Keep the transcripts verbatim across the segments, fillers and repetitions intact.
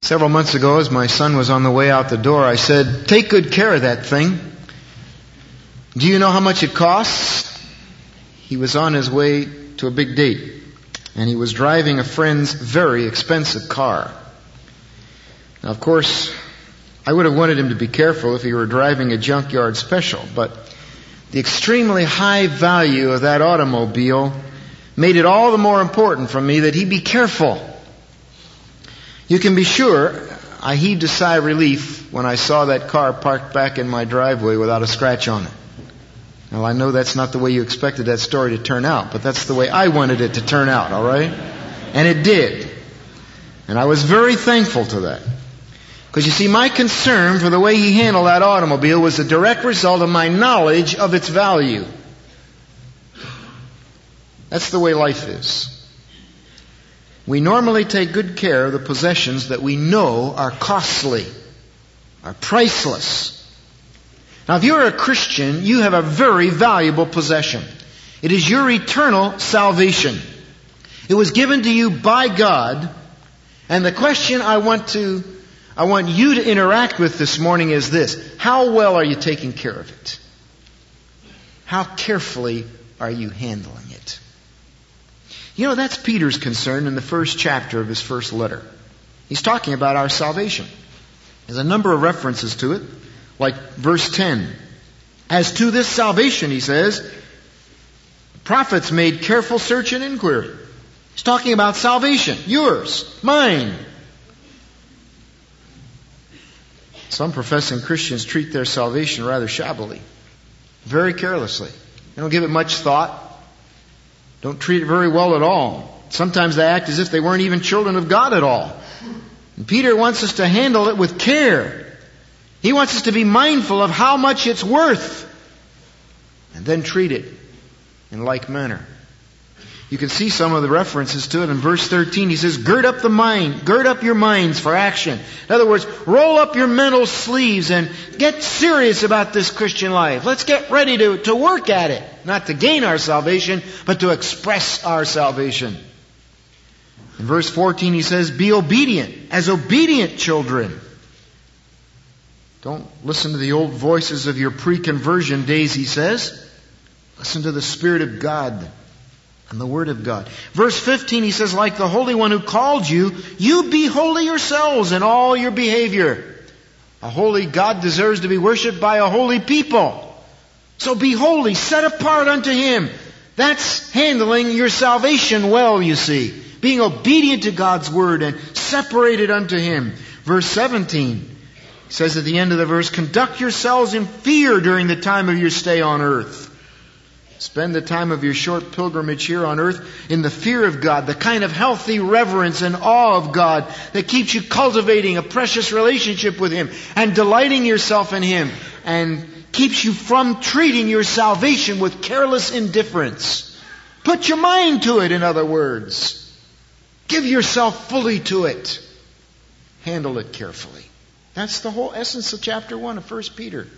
Several months ago, as my son was on the way out the door, I said, "Take good care of that thing. Do you know how much it costs?" He was on his way to a big date, and he was driving a friend's very expensive car. Now, of course, I would have wanted him to be careful if he were driving a junkyard special, but the extremely high value of that automobile made it all the more important for me that he be careful. You can be sure I heaved a sigh of relief when I saw that car parked back in my driveway without a scratch on it. Now, I know that's not the way you expected that story to turn out, but that's the way I wanted it to turn out, all right? And it did. And I was very thankful to that. Because you see, my concern for the way he handled that automobile was a direct result of my knowledge of its value. That's the way life is. We normally take good care of the possessions that we know are costly, are priceless. Now, if you're a Christian, you have a very valuable possession. It is your eternal salvation. It was given to you by God. And the question I want to, I want you to interact with this morning is this: how well are you taking care of it? How carefully are you handling it? You know, that's Peter's concern in the first chapter of his first letter. He's talking about our salvation. There's a number of references to it, like verse ten. As to this salvation, he says, prophets made careful search and inquiry. He's talking about salvation. Yours, mine. Some professing Christians treat their salvation rather shabbily, very carelessly. They don't give it much thought. Don't treat it very well at all. Sometimes they act as if they weren't even children of God at all. And Peter wants us to handle it with care. He wants us to be mindful of how much it's worth, and then treat it in like manner. You can see some of the references to it in verse thirteen. He says, gird up the mind, gird up your minds for action. In other words, roll up your mental sleeves and get serious about this Christian life. Let's get ready to, to work at it. Not to gain our salvation, but to express our salvation. In verse fourteen, he says, be obedient as obedient children. Don't listen to the old voices of your pre-conversion days, he says. Listen to the Spirit of God and the Word of God. Verse fifteen, he says, like the Holy One who called you, you be holy yourselves in all your behavior. A holy God deserves to be worshipped by a holy people. So be holy, set apart unto Him. That's handling your salvation well, you see. Being obedient to God's Word and separated unto Him. Verse seventeen says at the end of the verse, conduct yourselves in fear during the time of your stay on earth. Spend the time of your short pilgrimage here on earth in the fear of God, the kind of healthy reverence and awe of God that keeps you cultivating a precious relationship with Him and delighting yourself in Him, and keeps you from treating your salvation with careless indifference. Put your mind to it, in other words. Give yourself fully to it. Handle it carefully. That's the whole essence of chapter one of First Peter.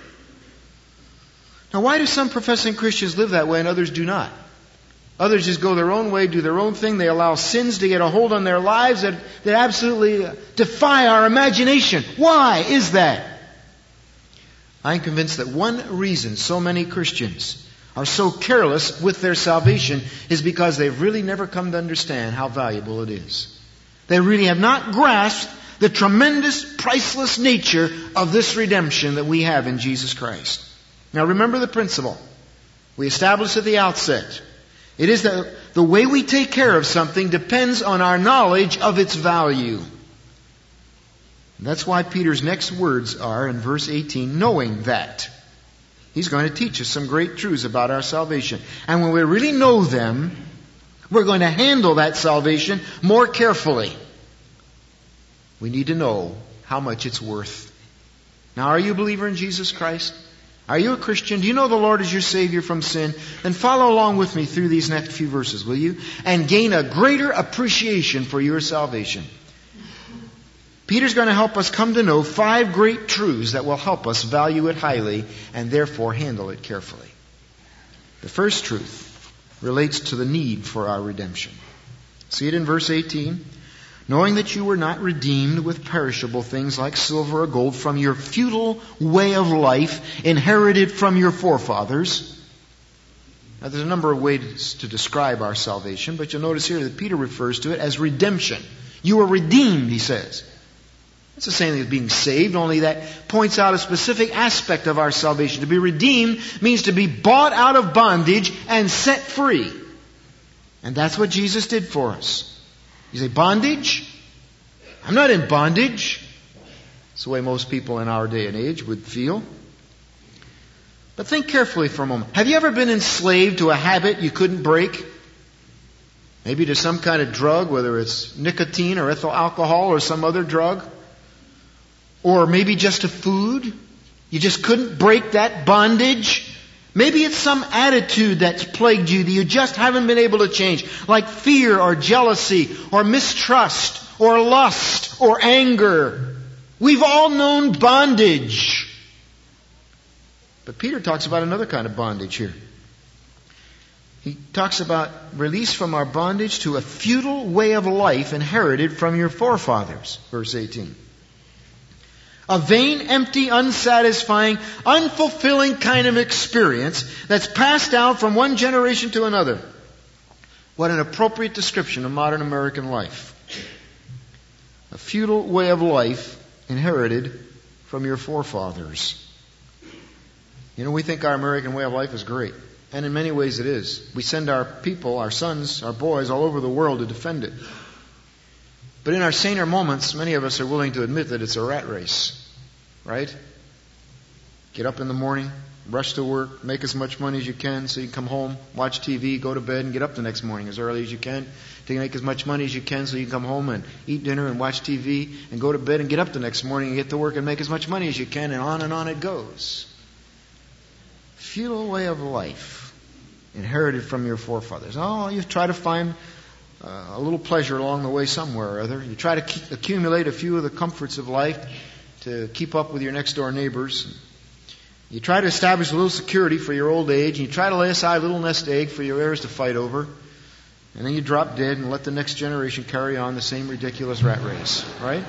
Now, why do some professing Christians live that way and others do not? Others just go their own way, do their own thing. They allow sins to get a hold on their lives that, that absolutely defy our imagination. Why is that? I'm convinced that one reason so many Christians are so careless with their salvation is because they've really never come to understand how valuable it is. They really have not grasped the tremendous, priceless nature of this redemption that we have in Jesus Christ. Now remember the principle we established at the outset. It is that the way we take care of something depends on our knowledge of its value. And that's why Peter's next words are in verse eighteen, knowing that. He's going to teach us some great truths about our salvation. And when we really know them, we're going to handle that salvation more carefully. We need to know how much it's worth. Now, are you a believer in Jesus Christ? Are you a Christian? Do you know the Lord is your Savior from sin? Then follow along with me through these next few verses, will you? And gain a greater appreciation for your salvation. Peter's going to help us come to know five great truths that will help us value it highly and therefore handle it carefully. The first truth relates to the need for our redemption. See it in verse eighteen. knowing that you were not redeemed with perishable things like silver or gold from your futile way of life inherited from your forefathers. Now, there's a number of ways to describe our salvation, but you'll notice here that Peter refers to it as redemption. You were redeemed, he says. It's the same thing as being saved, only that points out a specific aspect of our salvation. To be redeemed means to be bought out of bondage and set free. And that's what Jesus did for us. You say, bondage? I'm not in bondage. It's the way most people in our day and age would feel. But think carefully for a moment. Have you ever been enslaved to a habit you couldn't break? Maybe to some kind of drug, whether it's nicotine or ethyl alcohol or some other drug. Or maybe just to food. You just couldn't break that bondage. Maybe it's some attitude that's plagued you that you just haven't been able to change. Like fear or jealousy or mistrust or lust or anger. We've all known bondage. But Peter talks about another kind of bondage here. He talks about release from our bondage to a futile way of life inherited from your forefathers. Verse eighteen. A vain, empty, unsatisfying, unfulfilling kind of experience that's passed down from one generation to another. What an appropriate description of modern American life. A futile way of life inherited from your forefathers. You know, we think our American way of life is great. And in many ways it is. We send our people, our sons, our boys all over the world to defend it. But in our saner moments, many of us are willing to admit that it's a rat race. Right? Get up in the morning, rush to work, make as much money as you can so you can come home, watch T V, go to bed, and get up the next morning as early as you can to make as much money as you can so you can come home and eat dinner and watch T V and go to bed and get up the next morning and get to work and make as much money as you can, and on and on it goes. Futile way of life inherited from your forefathers. Oh, you try to find uh, a little pleasure along the way somewhere or other. You try to keep, accumulate a few of the comforts of life to keep up with your next door neighbors. You try to establish a little security for your old age, and you try to lay aside a little nest egg for your heirs to fight over, and then you drop dead and let the next generation carry on the same ridiculous rat race, right?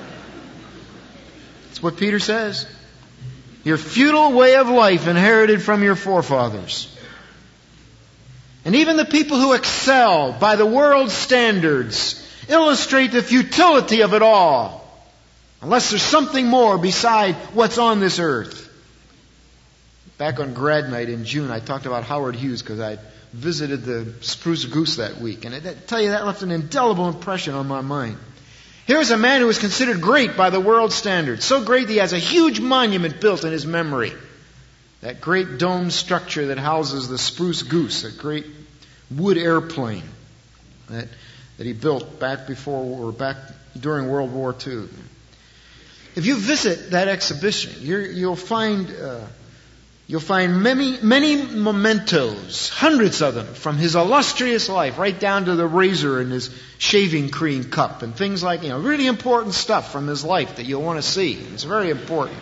That's what Peter says. Your futile way of life inherited from your forefathers. And even the people who excel by the world's standards illustrate the futility of it all. Unless there's something more beside what's on this earth. Back on grad night in June, I talked about Howard Hughes because I visited the Spruce Goose that week. And I tell you, that left an indelible impression on my mind. Here's a man who is considered great by the world's standards. So great that he has a huge monument built in his memory. That great dome structure that houses the Spruce Goose, a great wood airplane that, that he built back before or back during World War Two. If you visit that exhibition, you're, you'll find uh, you'll find many many mementos, hundreds of them, from his illustrious life, right down to the razor in his shaving cream cup and things like, you know, really important stuff from his life that you'll want to see. It's very important.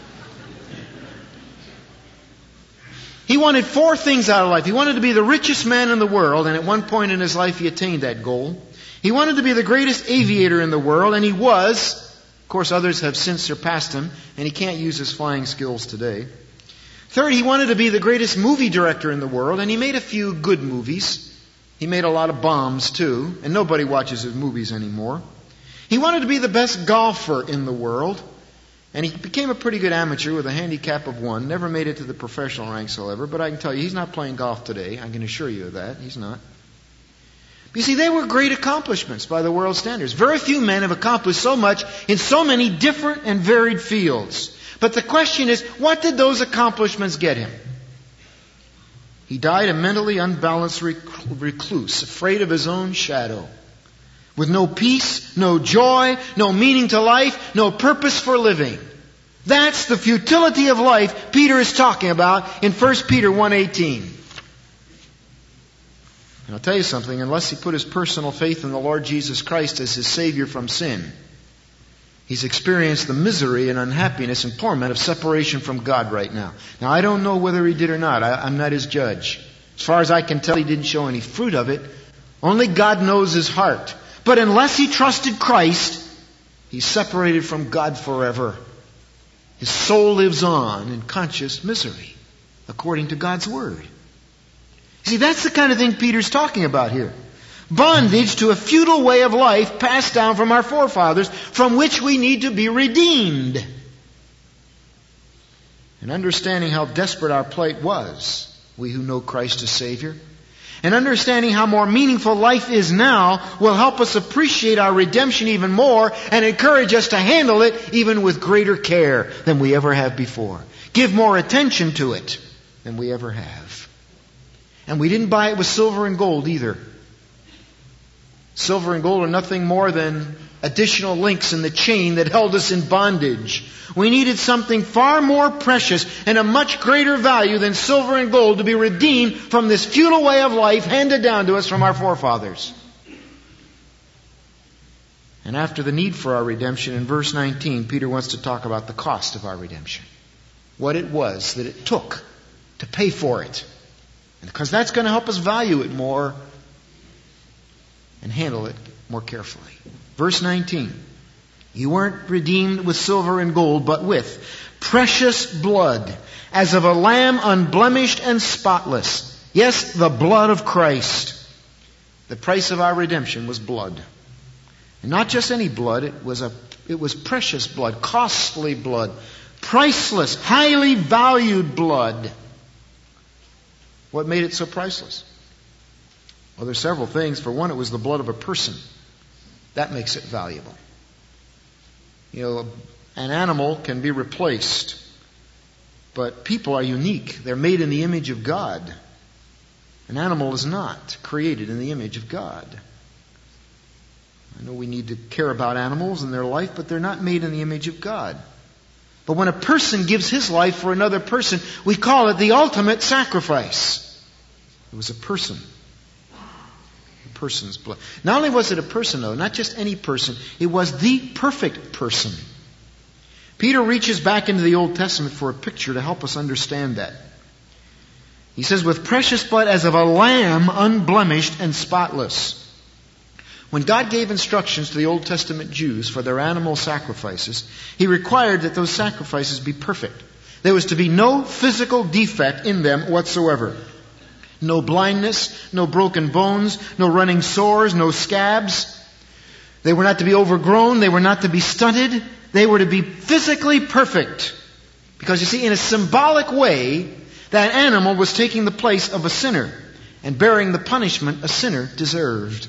He wanted four things out of life. He wanted to be the richest man in the world, and at one point in his life he attained that goal. He wanted to be the greatest aviator in the world, and he was. Of course, others have since surpassed him, and he can't use his flying skills today. Third, he wanted to be the greatest movie director in the world, and he made a few good movies. He made a lot of bombs, too, and nobody watches his movies anymore. He wanted to be the best golfer in the world, and he became a pretty good amateur with a handicap of one. Never made it to the professional ranks, however, but I can tell you, he's not playing golf today. I can assure you of that. He's not. You see, they were great accomplishments by the world's standards. Very few men have accomplished so much in so many different and varied fields. But the question is, what did those accomplishments get him? He died a mentally unbalanced recluse, afraid of his own shadow, with no peace, no joy, no meaning to life, no purpose for living. That's the futility of life Peter is talking about in First Peter one eighteen. And I'll tell you something, unless he put his personal faith in the Lord Jesus Christ as his Savior from sin, he's experienced the misery and unhappiness and torment of separation from God right now. Now, I don't know whether he did or not. I, I'm not his judge. As far as I can tell, he didn't show any fruit of it. Only God knows his heart. But unless he trusted Christ, he's separated from God forever. His soul lives on in conscious misery, according to God's Word. See, that's the kind of thing Peter's talking about here. Bondage to a futile way of life passed down from our forefathers, from which we need to be redeemed. And understanding how desperate our plight was, we who know Christ as Savior, and understanding how more meaningful life is now will help us appreciate our redemption even more and encourage us to handle it even with greater care than we ever have before. Give more attention to it than we ever have. And we didn't buy it with silver and gold either. Silver and gold are nothing more than additional links in the chain that held us in bondage. We needed something far more precious and a much greater value than silver and gold to be redeemed from this futile way of life handed down to us from our forefathers. And after the need for our redemption, in verse nineteen, Peter wants to talk about the cost of our redemption. What it was that it took to pay for it. And because that's going to help us value it more and handle it more carefully. Verse nineteen. You weren't redeemed with silver and gold, but with precious blood, as of a lamb unblemished and spotless. Yes, the blood of Christ. The price of our redemption was blood. And not just any blood, it was a it was precious blood, costly blood, priceless, highly valued blood. What made it so priceless? Well, there's several things. For one, it was the blood of a person. That makes it valuable. You know, an animal can be replaced, but people are unique. They're made in the image of God. An animal is not created in the image of God. I know we need to care about animals and their life, but they're not made in the image of God. But when a person gives his life for another person, we call it the ultimate sacrifice. It was a person. A person's blood. Not only was it a person, though, not just any person, it was the perfect person. Peter reaches back into the Old Testament for a picture to help us understand that. He says, with precious blood as of a lamb unblemished and spotless. When God gave instructions to the Old Testament Jews for their animal sacrifices, He required that those sacrifices be perfect. There was to be no physical defect in them whatsoever. No blindness, no broken bones, no running sores, no scabs. They were not to be overgrown. They were not to be stunted. They were to be physically perfect. Because you see, in a symbolic way, that animal was taking the place of a sinner and bearing the punishment a sinner deserved.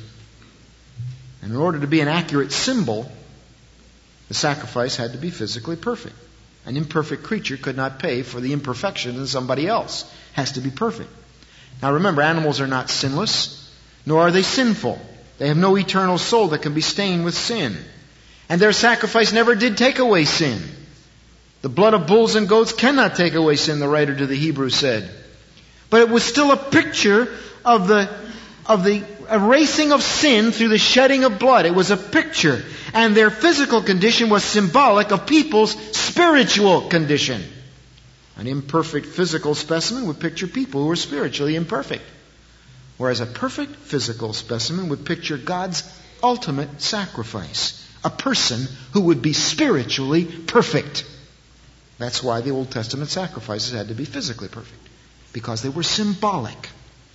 And in order to be an accurate symbol, the sacrifice had to be physically perfect. An imperfect creature could not pay for the imperfection in somebody else. It has to be perfect. Now remember, animals are not sinless, nor are they sinful. They have no eternal soul that can be stained with sin. And their sacrifice never did take away sin. The blood of bulls and goats cannot take away sin, the writer to the Hebrews said. But it was still a picture of the, of the erasing of sin through the shedding of blood. It was a picture. And their physical condition was symbolic of people's spiritual condition. An imperfect physical specimen would picture people who were spiritually imperfect. Whereas a perfect physical specimen would picture God's ultimate sacrifice. A person who would be spiritually perfect. That's why the Old Testament sacrifices had to be physically perfect. Because they were symbolic.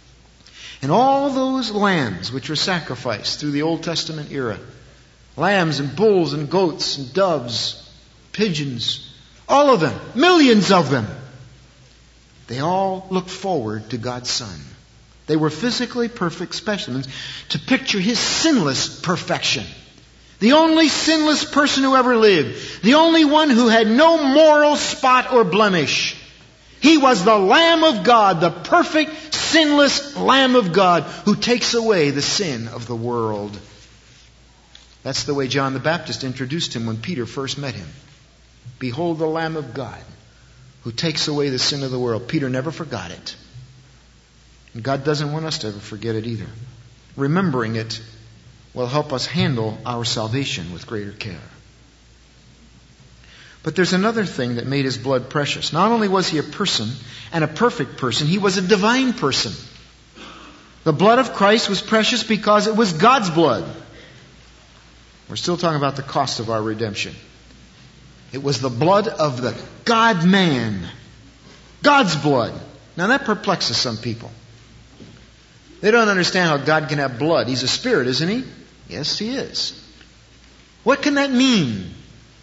And all those lambs which were sacrificed through the Old Testament era, lambs and bulls and goats and doves, pigeons, all of them, millions of them, they all looked forward to God's Son. They were physically perfect specimens to picture His sinless perfection. The only sinless person who ever lived. The only one who had no moral spot or blemish. He was the Lamb of God, the perfect, sinless Lamb of God who takes away the sin of the world. That's the way John the Baptist introduced Him when Peter first met Him. Behold the Lamb of God who takes away the sin of the world. Peter never forgot it. And God doesn't want us to ever forget it either. Remembering it will help us handle our salvation with greater care. But there's another thing that made His blood precious. Not only was He a person and a perfect person, He was a divine person. The blood of Christ was precious because it was God's blood. We're still talking about the cost of our redemption. It was the blood of the God-man. God's blood. Now that perplexes some people. They don't understand how God can have blood. He's a spirit, isn't he? Yes, he is. What can that mean?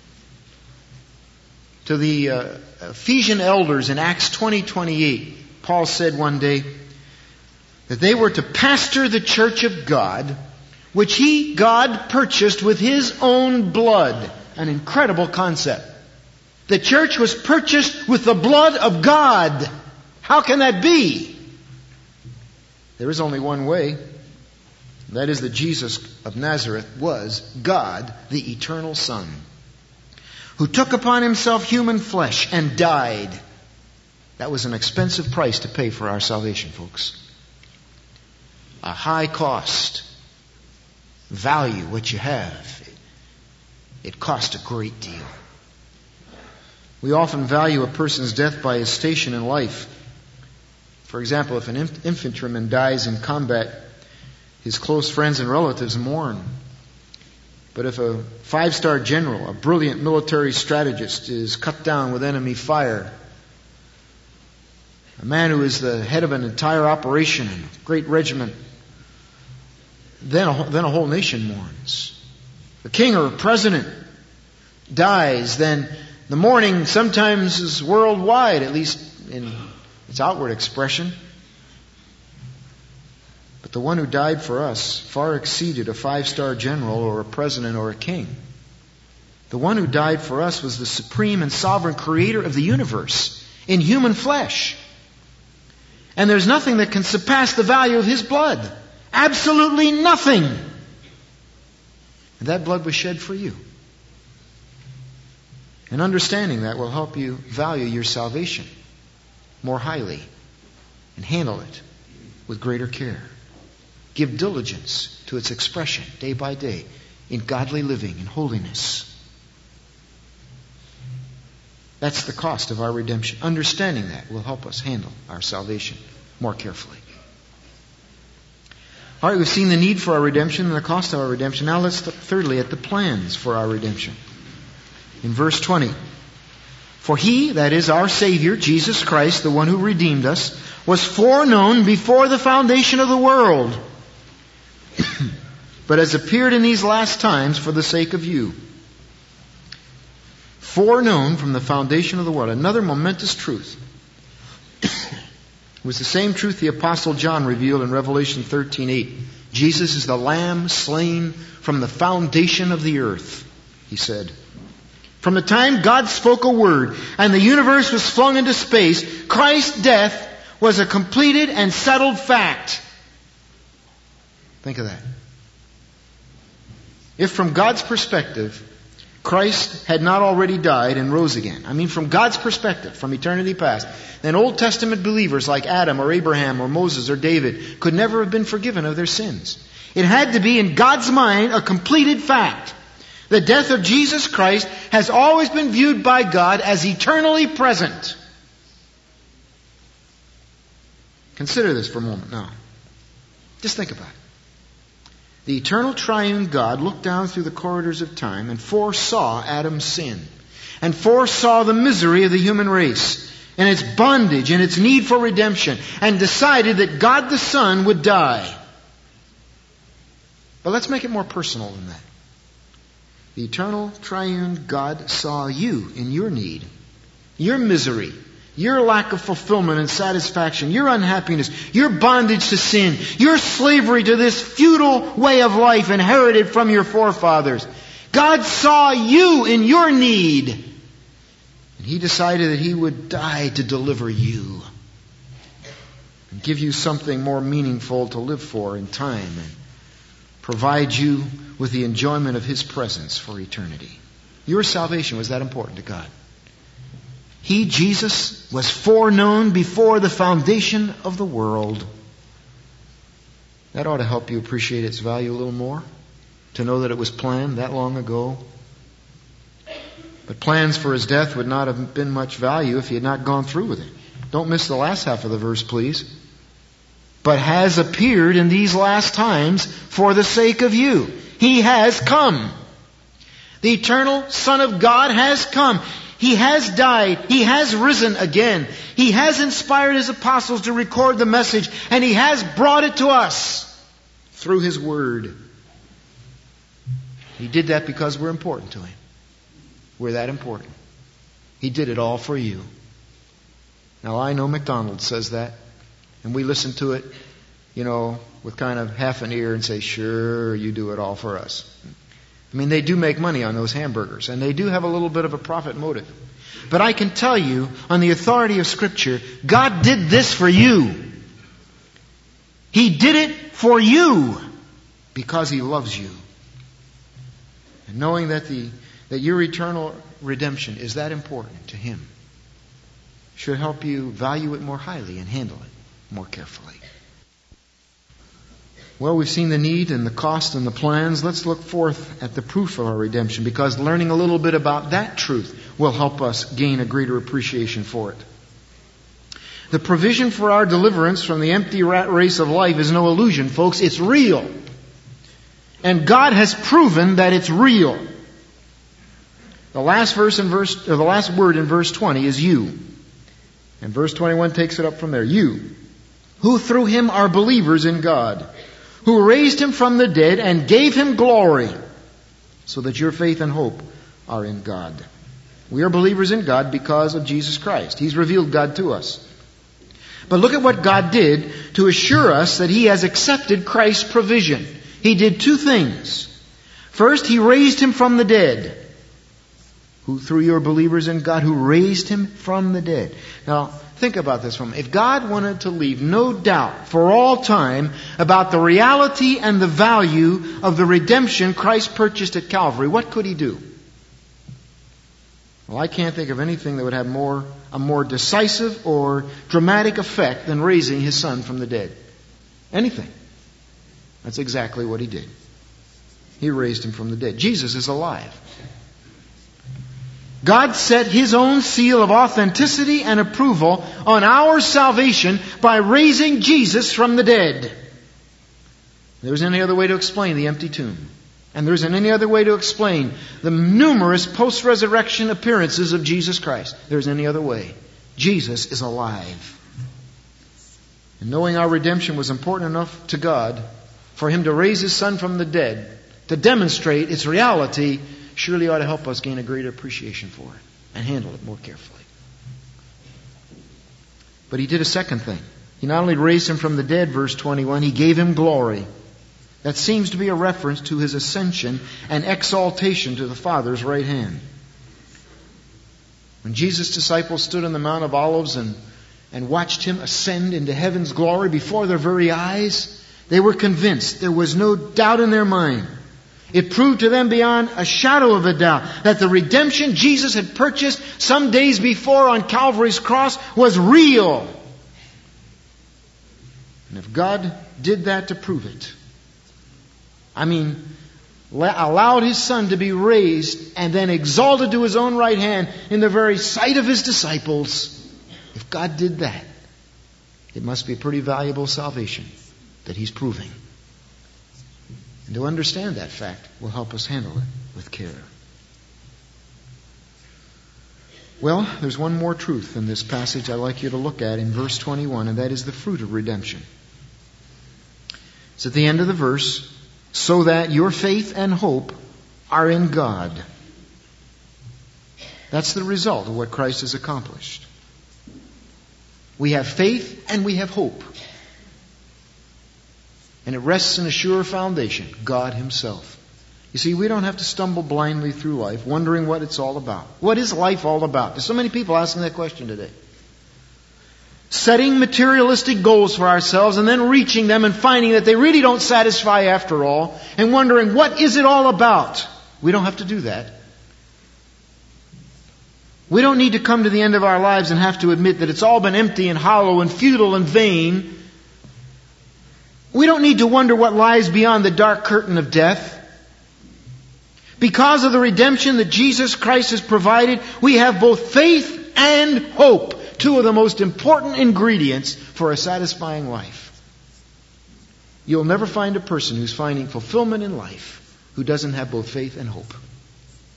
To the uh, Ephesian elders in Acts twenty twenty-eight, Paul said one day that they were to pastor the church of God, which he, God, purchased with his own blood. An incredible concept. The church was purchased with the blood of God. How can that be? There is only one way. That is that Jesus of Nazareth was God, the eternal Son, who took upon himself human flesh and died. That was an expensive price to pay for our salvation, folks. A high cost. Value what you have. It cost a great deal. We often value a person's death by his station in life. For example, if an infantryman dies in combat, his close friends and relatives mourn. But if a five-star general, a brilliant military strategist, is cut down with enemy fire, a man who is the head of an entire operation and a great regiment, then a, then a whole nation mourns. The king or a president dies, then the mourning sometimes is worldwide, at least in its outward expression. But the one who died for us far exceeded a five-star general or a president or a king. The one who died for us was the supreme and sovereign creator of the universe in human flesh. And there's nothing that can surpass the value of his blood. Absolutely nothing. And that blood was shed for you. And understanding that will help you value your salvation more highly and handle it with greater care. Give diligence to its expression day by day in godly living and holiness. That's the cost of our redemption. Understanding that will help us handle our salvation more carefully. All right, we've seen the need for our redemption and the cost of our redemption. Now let's look thirdly at the plans for our redemption. In verse twenty, for he, that is our Savior, Jesus Christ, the one who redeemed us, was foreknown before the foundation of the world, but has appeared in these last times for the sake of you. Foreknown from the foundation of the world. Another momentous truth. It was the same truth the Apostle John revealed in Revelation thirteen eight. Jesus is the Lamb slain from the foundation of the earth, he said. From the time God spoke a word and the universe was flung into space, Christ's death was a completed and settled fact. Think of that. If from God's perspective, Christ had not already died and rose again, I mean from God's perspective, from eternity past, then Old Testament believers like Adam or Abraham or Moses or David could never have been forgiven of their sins. It had to be in God's mind a completed fact. The death of Jesus Christ has always been viewed by God as eternally present. Consider this for a moment now. Just think about it. The eternal triune God looked down through the corridors of time and foresaw Adam's sin, and foresaw the misery of the human race, and its bondage and its need for redemption, and decided that God the Son would die. But let's make it more personal than that. The eternal triune God saw you in your need, your misery, your lack of fulfillment and satisfaction, your unhappiness, your bondage to sin, your slavery to this futile way of life inherited from your forefathers. God saw you in your need. And He decided that He would die to deliver you and give you something more meaningful to live for in time and provide you with the enjoyment of His presence for eternity. Your salvation was that important to God. He, Jesus, was foreknown before the foundation of the world. That ought to help you appreciate its value a little more, to know that it was planned that long ago. But plans for His death would not have been much value if He had not gone through with it. Don't miss the last half of the verse, please. But has appeared in these last times for the sake of you. He has come. The eternal Son of God has come. He has died. He has risen again. He has inspired His apostles to record the message, and He has brought it to us through His Word. He did that because we're important to Him. We're that important. He did it all for you. Now, I know McDonald's says that, and we listen to it, you know, with kind of half an ear and say, sure, you do it all for us. I mean, they do make money on those hamburgers, and they do have a little bit of a profit motive. But I can tell you, on the authority of Scripture, God did this for you. He did it for you because He loves you. And knowing that the that your eternal redemption is that important to Him should help you value it more highly and handle it more carefully. Well, we've seen the need and the cost and the plans. Let's look forth at the proof of our redemption, because learning a little bit about that truth will help us gain a greater appreciation for it. The provision for our deliverance from the empty rat race of life is no illusion, folks. It's real. And God has proven that it's real. The last verse in verse, or the last word in verse twenty is you. And verse twenty-one takes it up from there. You, who through Him are believers in God, who raised Him from the dead and gave Him glory, so that your faith and hope are in God. We are believers in God because of Jesus Christ. He's revealed God to us. But look at what God did to assure us that He has accepted Christ's provision. He did two things. First, He raised Him from the dead. Who through your believers in God, who raised Him from the dead. Now, think about this for a moment. If God wanted to leave no doubt for all time about the reality and the value of the redemption Christ purchased at Calvary, what could He do? Well, I can't think of anything that would have more a more decisive or dramatic effect than raising His Son from the dead. Anything. That's exactly what He did. He raised Him from the dead. Jesus is alive. God set His own seal of authenticity and approval on our salvation by raising Jesus from the dead. There isn't any other way to explain the empty tomb. And there isn't any other way to explain the numerous post-resurrection appearances of Jesus Christ. There isn't any other way. Jesus is alive. And knowing our redemption was important enough to God for Him to raise His Son from the dead, to demonstrate its reality, surely ought to help us gain a greater appreciation for it and handle it more carefully. But He did a second thing. He not only raised Him from the dead, verse twenty-one, He gave Him glory. That seems to be a reference to His ascension and exaltation to the Father's right hand. When Jesus' disciples stood on the Mount of Olives and, and watched Him ascend into heaven's glory before their very eyes, they were convinced. There was no doubt in their mind. It proved to them beyond a shadow of a doubt that the redemption Jesus had purchased some days before on Calvary's cross was real. And if God did that to prove it, I mean, allowed His Son to be raised and then exalted to His own right hand in the very sight of His disciples, if God did that, it must be a pretty valuable salvation that He's proving. And to understand that fact will help us handle it with care. Well, there's one more truth in this passage I'd like you to look at in verse twenty-one, and that is the fruit of redemption. It's at the end of the verse, so that your faith and hope are in God. That's the result of what Christ has accomplished. We have faith and we have hope. And it rests in a sure foundation, God Himself. You see, we don't have to stumble blindly through life, wondering what it's all about. What is life all about? There's so many people asking that question today. Setting materialistic goals for ourselves and then reaching them and finding that they really don't satisfy after all, and wondering, what is it all about? We don't have to do that. We don't need to come to the end of our lives and have to admit that it's all been empty and hollow and futile and vain. We don't need to wonder what lies beyond the dark curtain of death. Because of the redemption that Jesus Christ has provided, we have both faith and hope, two of the most important ingredients for a satisfying life. You'll never find a person who's finding fulfillment in life who doesn't have both faith and hope.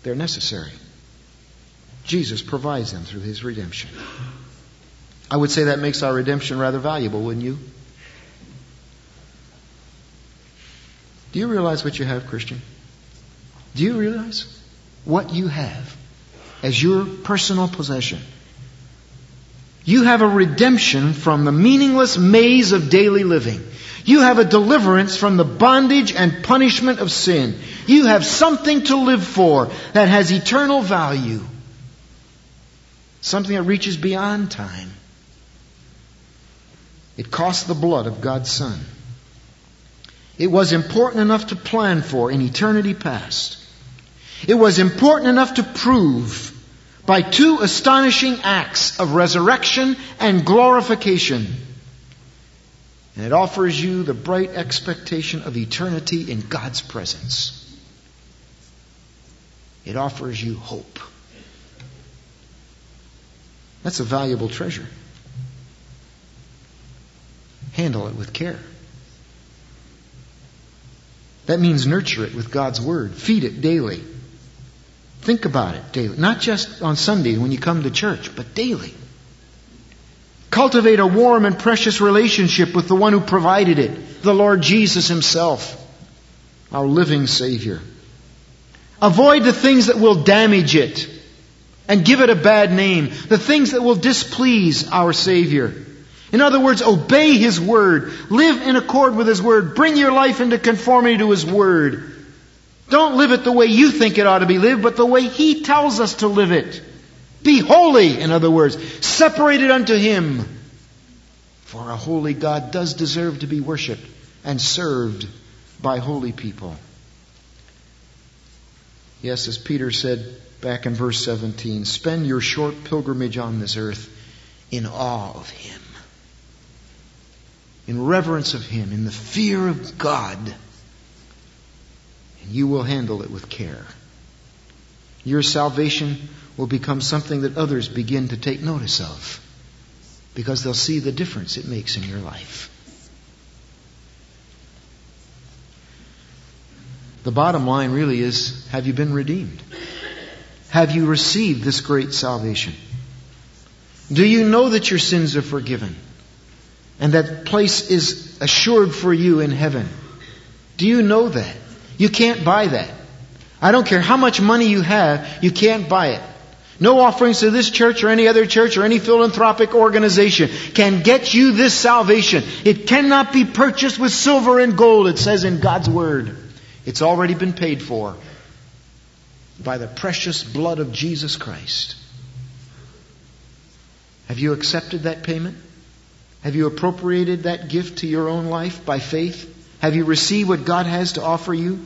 They're necessary. Jesus provides them through His redemption. I would say that makes our redemption rather valuable, wouldn't you? Do you realize what you have, Christian? Do you realize what you have as your personal possession? You have a redemption from the meaningless maze of daily living. You have a deliverance from the bondage and punishment of sin. You have something to live for that has eternal value. Something that reaches beyond time. It cost the blood of God's Son. It was important enough to plan for in eternity past. It was important enough to prove by two astonishing acts of resurrection and glorification. And it offers you the bright expectation of eternity in God's presence. It offers you hope. That's a valuable treasure. Handle it with care. That means nurture it with God's Word. Feed it daily. Think about it daily. Not just on Sunday when you come to church, but daily. Cultivate a warm and precious relationship with the one who provided it, the Lord Jesus Himself, our living Savior. Avoid the things that will damage it and give it a bad name, the things that will displease our Savior. In other words, obey His Word. Live in accord with His Word. Bring your life into conformity to His Word. Don't live it the way you think it ought to be lived, but the way He tells us to live it. Be holy, in other words, separated unto Him. For a holy God does deserve to be worshipped and served by holy people. Yes, as Peter said back in verse seventeen, spend your short pilgrimage on this earth in awe of Him, in reverence of Him, in the fear of God, and you will handle it with care. Your salvation will become something that others begin to take notice of, because they'll see the difference it makes in your life. The bottom line really is, have you been redeemed? Have you received this great salvation? Do you know that your sins are forgiven? And that place is assured for you in heaven? Do you know that? You can't buy that. I don't care how much money you have, you can't buy it. No offerings to this church or any other church or any philanthropic organization can get you this salvation. It cannot be purchased with silver and gold, it says in God's Word. It's already been paid for by the precious blood of Jesus Christ. Have you accepted that payment? Have you appropriated that gift to your own life by faith? Have you received what God has to offer you?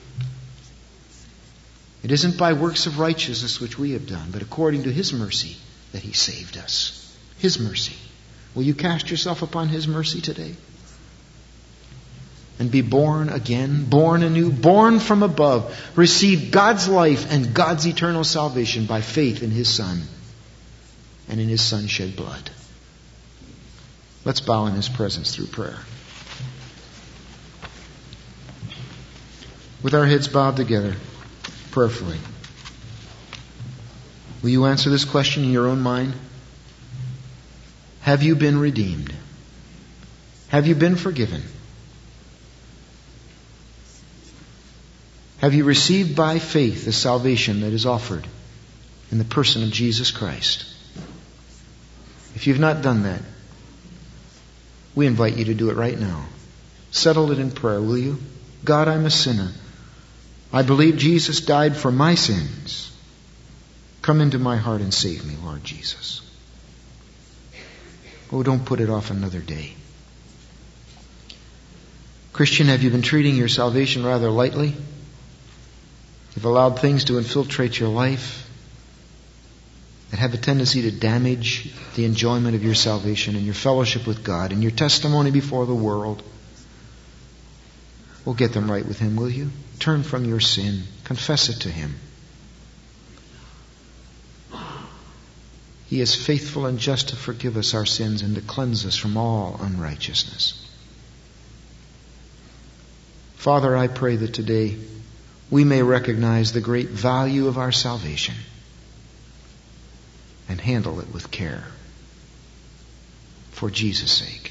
It isn't by works of righteousness which we have done, but according to His mercy that He saved us. His mercy. Will you cast yourself upon His mercy today? And be born again, born anew, born from above. Receive God's life and God's eternal salvation by faith in His Son and in His Son's shed blood. Let's bow in His presence through prayer. With our heads bowed together, prayerfully, will you answer this question in your own mind? Have you been redeemed? Have you been forgiven? Have you received by faith the salvation that is offered in the person of Jesus Christ? If you've not done that, we invite you to do it right now. Settle it in prayer, will you? God, I'm a sinner. I believe Jesus died for my sins. Come into my heart and save me, Lord Jesus. Oh, don't put it off another day. Christian, have you been treating your salvation rather lightly? You've allowed things to infiltrate your life that have a tendency to damage the enjoyment of your salvation and your fellowship with God and your testimony before the world. We'll get them right with Him, will you? Turn from your sin. Confess it to Him. He is faithful and just to forgive us our sins and to cleanse us from all unrighteousness. Father, I pray that today we may recognize the great value of our salvation and handle it with care for Jesus' sake.